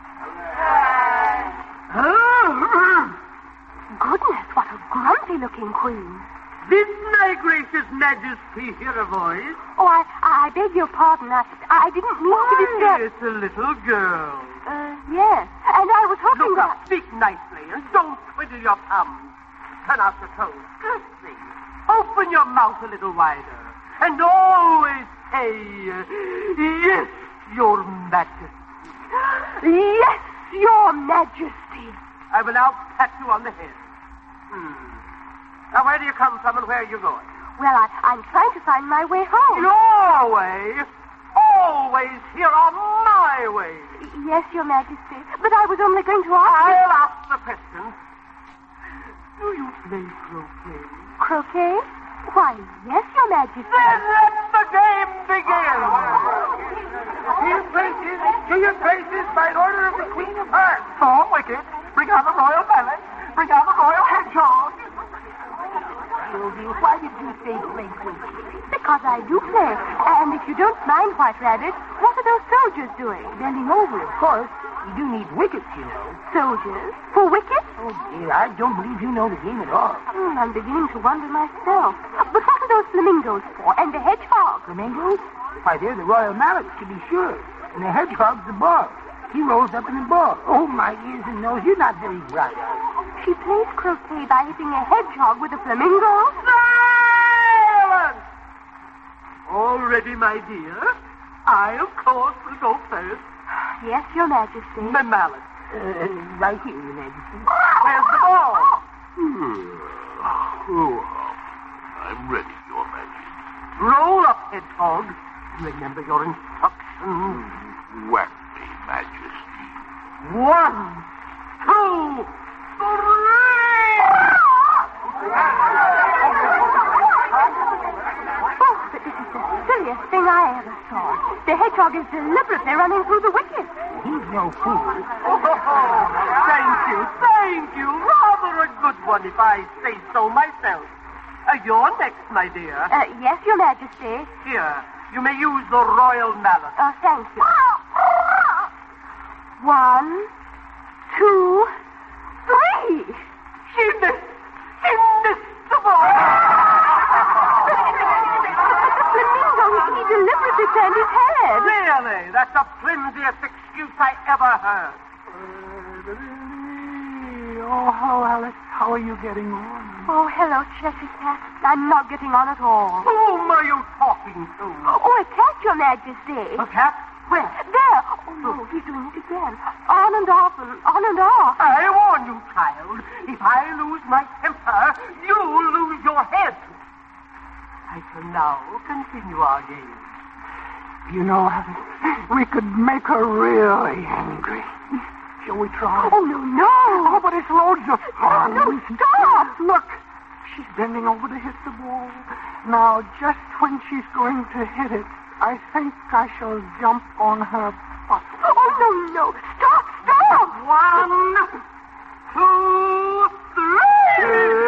Goodness, what a grumpy-looking queen. Did my gracious majesty hear a voice? Oh, I, I beg your pardon. I, I didn't mean to disturb... It's a little girl. Uh, yes. And I was hoping Look that... up, speak nicely, and don't twiddle your thumbs. Turn out your toes. Curtsy. Open your mouth a little wider. And always say, yes, your majesty. Yes, your majesty. I will now pat you on the head. Hmm. Now, where do you come from and where are you going? Well, I, I'm trying to find my way home. Your way? Always here on my way. Yes, your majesty. But I was only going to ask you... I'll ask the question. Do you play croquet? Croquet? Why, yes, your majesty. Then let the game begin. To your places, to your places, by order of the Queen of Hearts. Oh, wicked. Bring out the royal mallet. Bring out the royal hedgehog. Sylvia, why did you say play croquet? Because I do play. And if you don't mind, White Rabbit, what are those soldiers doing? Bending over, of course. You do need wickets, you know. Soldiers? For wickets? Oh, dear, I don't believe you know the game at all. Hmm, I'm beginning to wonder myself. But what are those flamingos for? And the hedgehog? Flamingos? Why, they're the royal mallets, to be sure. And the hedgehog's the ball. He rolls up in the ball. Oh, my ears and nose, you're not very bright. She plays croquet by hitting a hedgehog with a flamingo? Silence! All ready, my dear? I, of course, will go first. Yes, your majesty. The mallet. Uh, right here, your majesty. Where's the ball? Oh, I'm ready, your majesty. Roll up, hedgehog. Remember your instructions. Whack me, majesty. One, two, three! Oh, but this is the silliest thing I ever saw. The hedgehog is deliberately running through the wicket. He's no fool. Oh, thank you, thank you. Rather a good one, if I say so myself. Uh, you're next, my dear. Uh, yes, your majesty. Here, you may use the royal mallet. Oh, thank you. One, two, three. She missed. She missed the ball. Flamingo, he deliberately turned his head. Really? That's the flimsiest excuse I ever heard. Oh, hello, Alice. How are you getting on? Oh, hello, Cheshire Cat. I'm not getting on at all. Whom are you talking to? Oh, a cat, your majesty. A cat? Where? There. Oh, no, he's doing it again. On and off and on and off. I warn you, child. If I lose my temper, you'll lose your head. I shall now continue our game. You know, we could make her really angry. Shall we try? Oh, no, no. Oh, but it's loads of fun. No, stop. Look, she's bending over to hit the ball. Now, just when she's going to hit it, I think I shall jump on her butt. Oh, no, no. Stop, stop. One, two, three.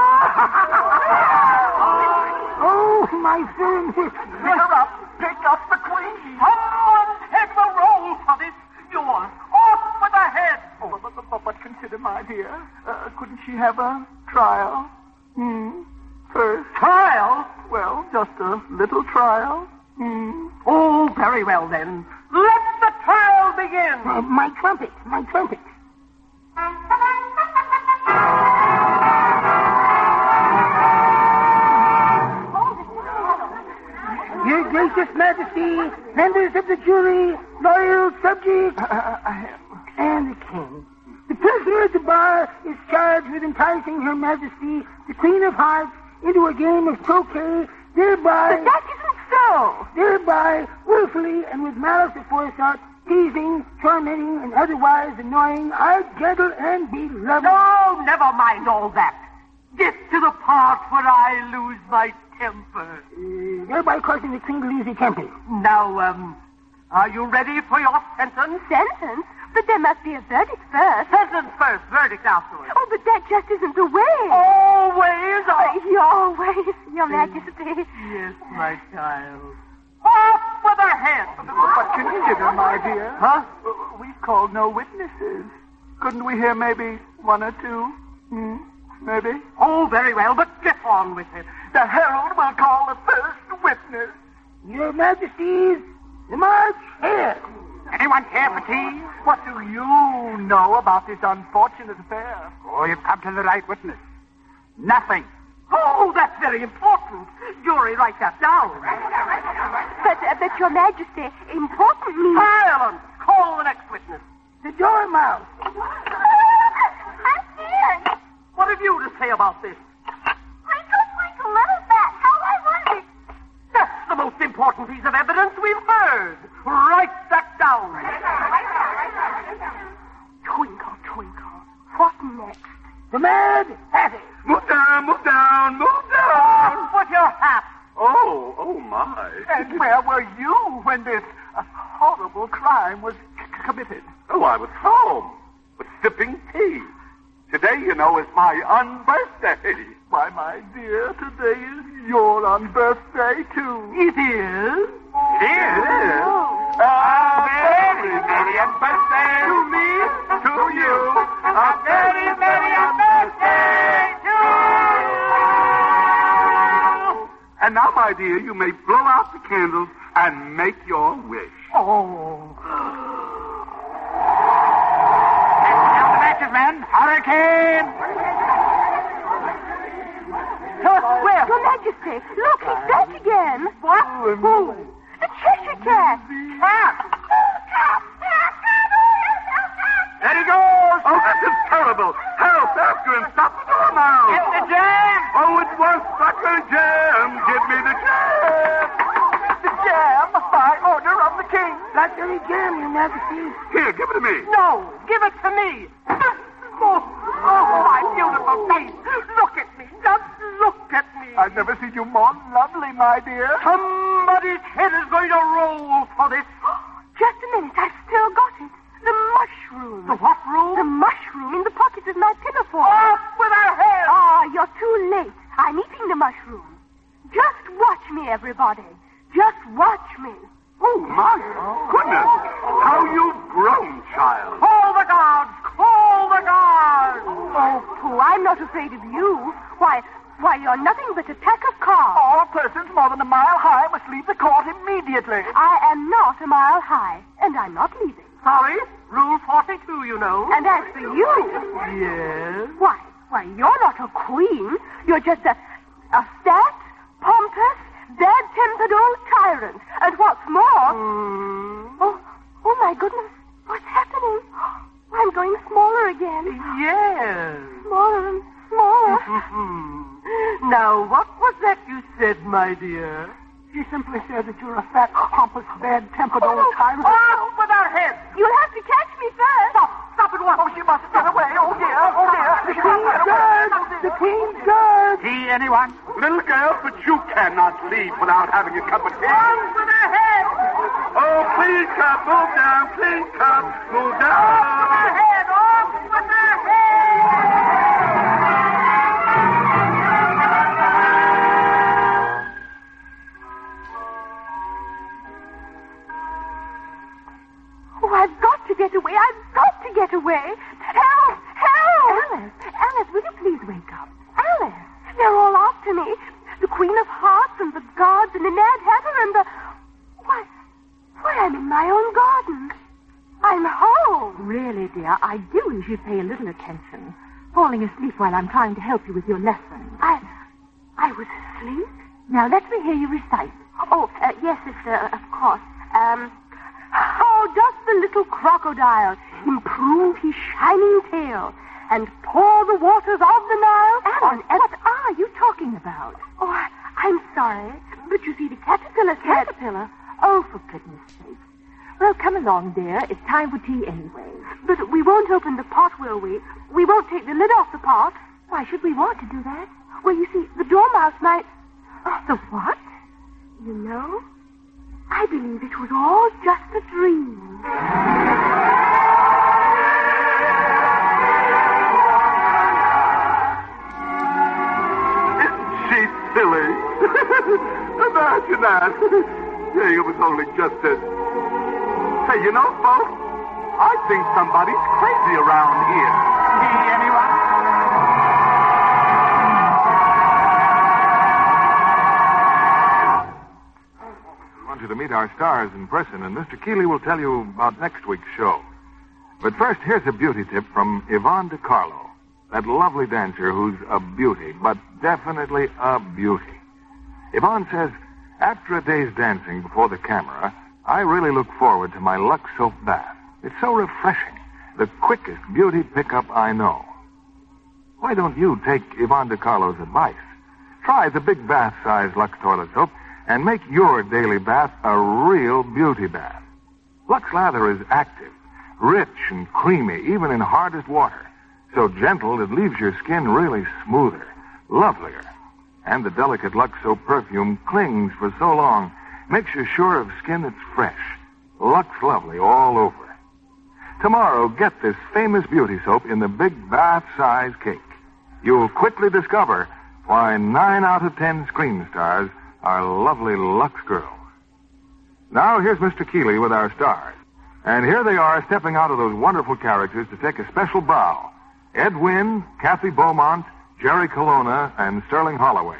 Oh, my fin. Pick her up. Pick up the queen. Someone take the roll for this. Yours. Off with the head. Oh, but, but, but, but consider, my dear, uh, couldn't she have a trial? Hmm? First? Trial? Well, just a little trial. Hmm? Oh, very well then. Let the trial begin. Uh, my trumpet, my trumpet. Your Gracious Majesty, members of the jury, loyal subjects, uh, and the king. The prisoner at the bar is charged with enticing Her Majesty, the Queen of Hearts, into a game of croquet, thereby... But that isn't so. Thereby, willfully and with malice aforethought, teasing, tormenting, and otherwise annoying our gentle and beloved... No, never mind all that. Get to the part where I lose my temper. Uh, thereby causing the Queen to lose her temper. Now, um, are you ready for your sentence? Sentence? But there must be a verdict first. Sentence first, verdict afterwards. Oh, but that just isn't the way. Always, Oh, your ways, Your Majesty. Yes, my child. Off with her head. But consider, my dear. Huh? Uh, We've called no witnesses. Couldn't we hear maybe one or two? Hmm? Maybe? Oh, very well, but get on with it. The herald will call the first witness. Your Majesties, the march here. Anyone care for tea? What do you know about this unfortunate affair? Oh, you've come to the right witness. Nothing. Oh, that's very important. Jury, write that down. But, uh, but, Your Majesty, important means... Silence! Call the next witness. The Dormouse. I'm scared. What have you to say about this? Twinkle, twinkle, little bat, how I wondered. That's the most important piece of evidence we've heard. Write that down. Twinkle, twinkle, what next? The Mad Hatter. Move down, move down, move down. Put your hat. Oh, oh my. And where were you when this uh, horrible crime was c- committed? Oh, I was home. Was sipping tea. Today, you know, is my unbirthday. Why, my dear, today is your unbirthday, too. It is. It is. A very merry birthday to me, to you. A very merry birthday to you. And now, my dear, you may blow out the candles and make your wish. Oh. Down the matches, men. Hurricane. Where? Your Majesty, look, he's back again. What? Who? The Cheshire Cat. Cat. There he goes. Oh, this is terrible. Help, after him. Stop the door now. Get the jam. Oh, it was sucker jam. Give me the jam. The jam by order of the king. Blackberry jam, Your Majesty. Here, give it to me. No, give it to me. Oh, oh, my beautiful face. Look at me. Just look at me. I've never seen you more lovely, my dear. Somebody's head is going to roll for this. Just a minute, I've still got it. The mushroom. The what room? The mushroom in the pocket of my pinafore. Off with her head. Ah, you're too late. I'm eating the mushroom. Just watch me, everybody. Just watch me. Oh, my goodness. How you've grown, child. Call the guards. Call the guards. Oh, Pooh, I'm not afraid of you. Why, why, you're nothing but a pack of cards. All persons more than a mile high must leave the court immediately. I am not a mile high, and I'm not leaving. Sorry, Rule forty-two, you know. And as for you... Yes? Why, why, you're not a queen. You're just a, a fat, pompous, bad-tempered old tyrant. And what's more... Mm. Oh, oh, my goodness. What's happening? I'm going smaller again. Yes. Smaller and smaller. Now, what was that you said, my dear. She simply said that you're a fat, pompous, bad-tempered old tyrant. Off with our heads! You'll have to catch me first. Stop! Stop at once! Oh, she must get away! Oh, dear! Oh, dear! The Queen's Guard! The Queen's Guard! See anyone? Little girl, but you cannot leave without having a cup of tea. Off with our heads! Oh, please, Cup, move down. Please, Cup, move Off with our down. head! Off with our head! Oh, I've got to get away. I've got to get away. Help! Help! Alice! Alice, will you please wake up? Alice! They're all after me. The Queen of Hearts and the Guards and the Mad Hatter and the... Why, why, I'm in my own garden. I'm home. Really, dear, I do wish you'd pay a little attention. Falling asleep while I'm trying to help you with your lesson. I... I was asleep? Now, let me hear you recite. Oh, uh, yes, sister, of course. Um... How doth the little crocodile improve his shining tail and pour the waters of the Nile Alice, on... what are you talking about? Oh, I, I'm sorry, but you see, the caterpillar said... Caterpillar? Oh, for goodness sake. Well, come along, dear. It's time for tea anyway. But we won't open the pot, will we? We won't take the lid off the pot. Why should we want to do that? Well, you see, the dormouse might... Oh, the what? You know, I believe it was all just a dream. Isn't she silly? Imagine that. Yeah, it was only just a... Hey, you know, folks, I think somebody's crazy around here. See anyone? I want you to meet our stars in person, and Mister Keeley will tell you about next week's show. But first, here's a beauty tip from Yvonne DiCarlo, that lovely dancer who's a beauty, but definitely a beauty. Yvonne says, after a day's dancing before the camera, I really look forward to my Lux soap bath. It's so refreshing, the quickest beauty pickup I know. Why don't you take Yvonne DiCarlo's advice? Try the big bath-size Lux toilet soap and make your daily bath a real beauty bath. Lux Lather is active, rich and creamy, even in hardest water. So gentle it leaves your skin really smoother, lovelier. And the delicate Lux soap perfume clings for so long, makes you sure of skin that's fresh. Lux Lovely all over. Tomorrow, get this famous beauty soap in the big bath-size cake. You'll quickly discover why nine out of ten screen stars are lovely Lux girls. Now, here's Mister Keeley with our stars. And here they are stepping out of those wonderful characters to take a special bow. Ed Wynn, Kathy Beaumont, Jerry Colonna, and Sterling Holloway.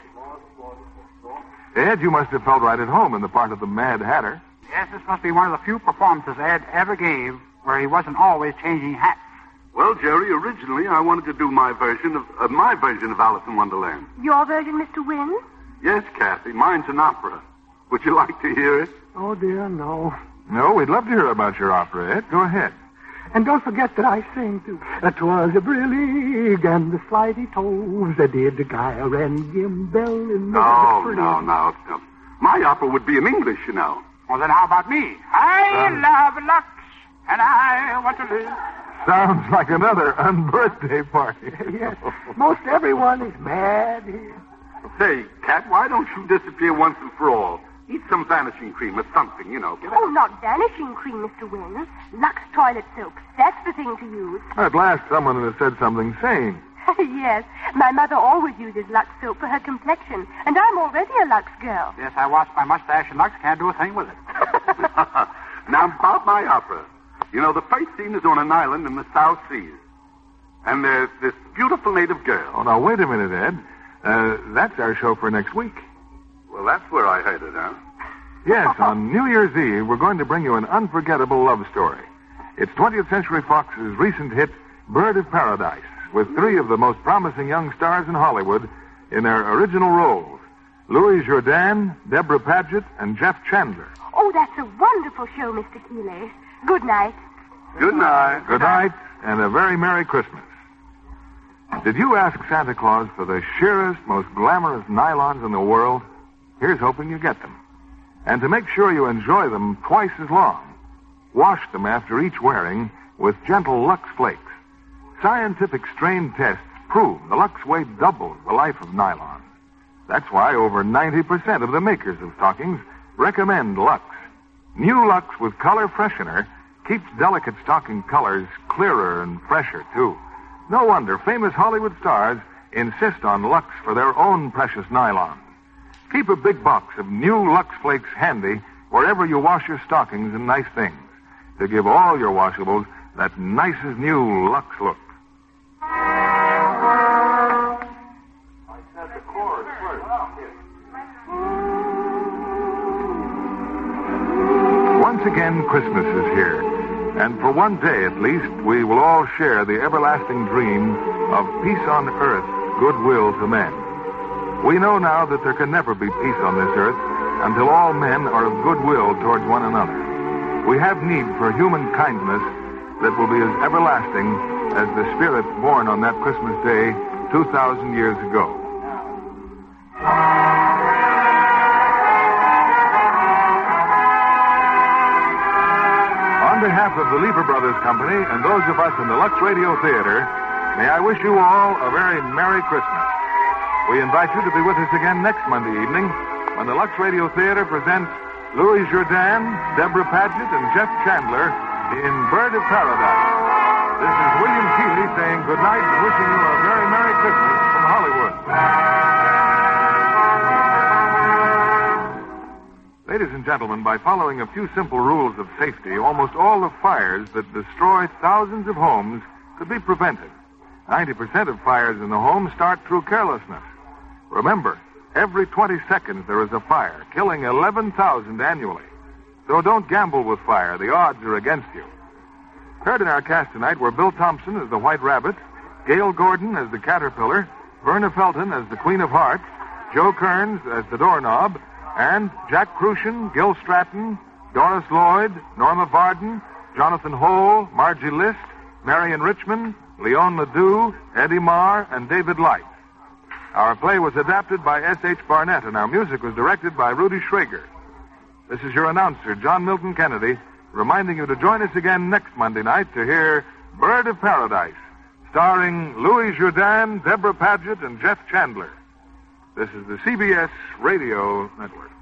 Ed, you must have felt right at home in the part of the Mad Hatter. Yes, this must be one of the few performances Ed ever gave where he wasn't always changing hats. Well, Jerry, originally I wanted to do my version of uh, my version of Alice in Wonderland. Your version, Mister Wynn? Yes, Kathy, mine's an opera. Would you like to hear it? Oh, dear, no. No, we'd love to hear about your opera, Ed. Go ahead. And don't forget that I sing, too. It was a brillig and the slidey toves that did the gyre and gimble and... No, no, no, no. My opera would be in English, you know. Well, then how about me? I um, love Lux, and I want to live. Sounds like another unbirthday party. Yes, most everyone is mad here. Say, Kat, why don't you disappear once and for all? Eat some vanishing cream or something, you know. Get Oh, not vanishing cream, Mister Wynn. Lux toilet soap. That's the thing to use. At last, someone has said something sane. Yes, my mother always uses Lux soap for her complexion, and I'm already a Lux girl. Yes, I washed my mustache and Lux. Can't do a thing with it. Now, about my opera. You know, the first scene is on an island in the South Seas. And there's this beautiful native girl. Oh, now, wait a minute, Ed. Uh, that's our show for next week. Well, that's where I heard it, huh? Yes, on New Year's Eve, we're going to bring you an unforgettable love story. It's twentieth Century Fox's recent hit, Bird of Paradise, with three of the most promising young stars in Hollywood in their original roles. Louis Jourdan, Deborah Paget, and Jeff Chandler. Oh, that's a wonderful show, Mister Keeley. Good night. Good night. Good night, and a very Merry Christmas. Did you ask Santa Claus for the sheerest, most glamorous nylons in the world? Here's hoping you get them. And to make sure you enjoy them twice as long, wash them after each wearing with gentle Lux Flakes. Scientific strain tests prove the Lux weight doubles the life of nylon. That's why over ninety percent of the makers of stockings recommend Lux. New Lux with color freshener keeps delicate stocking colors clearer and fresher, too. No wonder famous Hollywood stars insist on Lux for their own precious nylon. Keep a big box of new Lux Flakes handy wherever you wash your stockings and nice things to give all your washables that nice as new Lux look. Once again, Christmas is here. And for one day at least, we will all share the everlasting dream of peace on earth, goodwill to men. We know now that there can never be peace on this earth until all men are of goodwill towards one another. We have need for human kindness that will be as everlasting as the spirit born on that Christmas day two thousand years ago. On behalf of the Lever Brothers Company and those of us in the Lux Radio Theater, may I wish you all a very Merry Christmas. We invite you to be with us again next Monday evening when the Lux Radio Theater presents Louis Jourdan, Deborah Paget, and Jeff Chandler in Bird of Paradise. This is William Keighley saying good night and wishing you a very Merry Christmas from Hollywood. Ladies and gentlemen, by following a few simple rules of safety, almost all the fires that destroy thousands of homes could be prevented. ninety percent of fires in the home start through carelessness. Remember, every twenty seconds there is a fire, killing eleven thousand annually. So don't gamble with fire. The odds are against you. Heard in our cast tonight were Bill Thompson as the White Rabbit, Gail Gordon as the Caterpillar, Verna Felton as the Queen of Hearts, Joe Kearns as the Doorknob, and Jack Crucian, Gil Stratton, Doris Lloyd, Norma Varden, Jonathan Hole, Margie List, Marion Richmond, Leon Ledoux, Eddie Marr, and David Light. Our play was adapted by S H Barnett, and our music was directed by Rudy Schrager. This is your announcer, John Milton Kennedy, reminding you to join us again next Monday night to hear Bird of Paradise, starring Louis Jourdan, Deborah Paget, and Jeff Chandler. This is the C B S Radio Network.